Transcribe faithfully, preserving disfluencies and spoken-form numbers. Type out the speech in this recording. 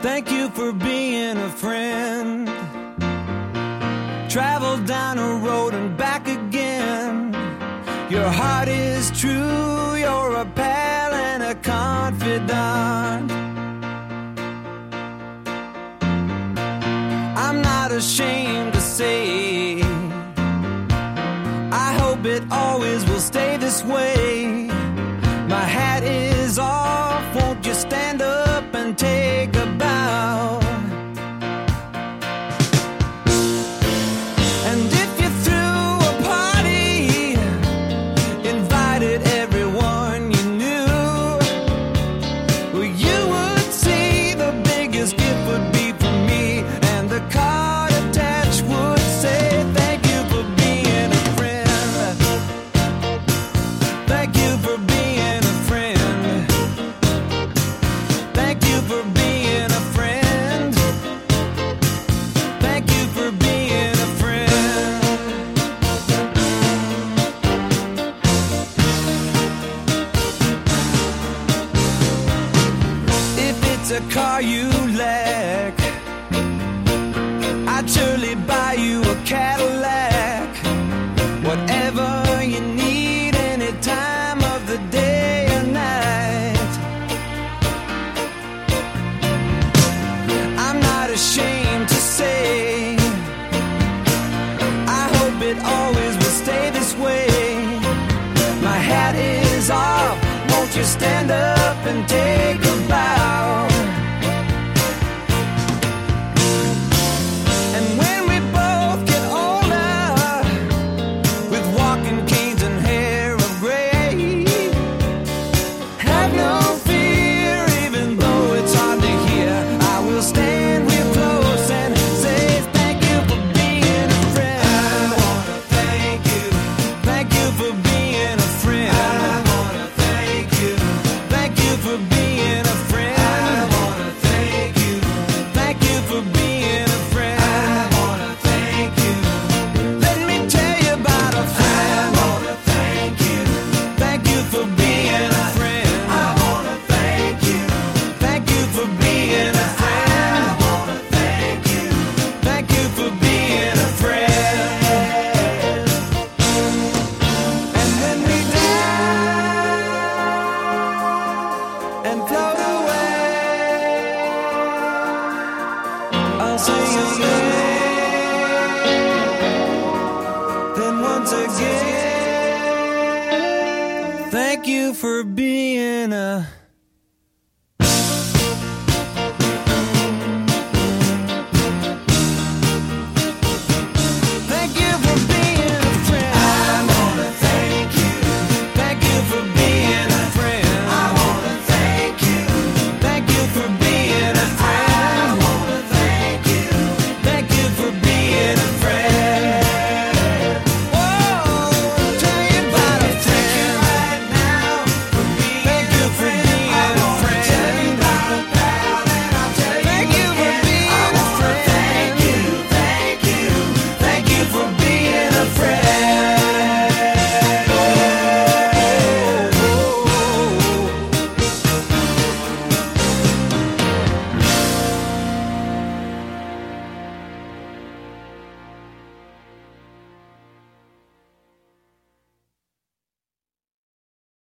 Thank you for being a friend. Travel down a road and back again. Your heart is true, you're a pal and a confidant. I'm not ashamed to say, I hope it always will stay this way. My hat is off, won't you stand up and take a bow? And if you threw a party, invited everyone you knew, well, you would see the biggest gift would be from me, and the card attached would say, thank you for being a friend. Thank you for being a friend. Thank you for being a friend. Thank you for being a friend. If it's a car you lack, I'd surely buy you a Cadillac. Whatever you need, any time of the day or night. I'm not ashamed to say, I hope it always will stay this way. My hat is off, won't you stand up and take a bow? And when we both get older, with walking canes and hair of gray, have no fear, even though it's hard to hear. I will stand real close and say thank you for being a friend. I wanna thank you. Thank you for being a friend. I wanna thank you. Thank you for being a friend. I wanna thank you. Thank you for being a friend. I wanna thank you. Let me tell you about a friend. I wanna thank you. Thank you for being a friend. I wanna thank you. Thank you for being a friend. I wanna thank you. Thank you for being a friend. And when we die and float away, I'll sing your name. Then once again, thank you for being a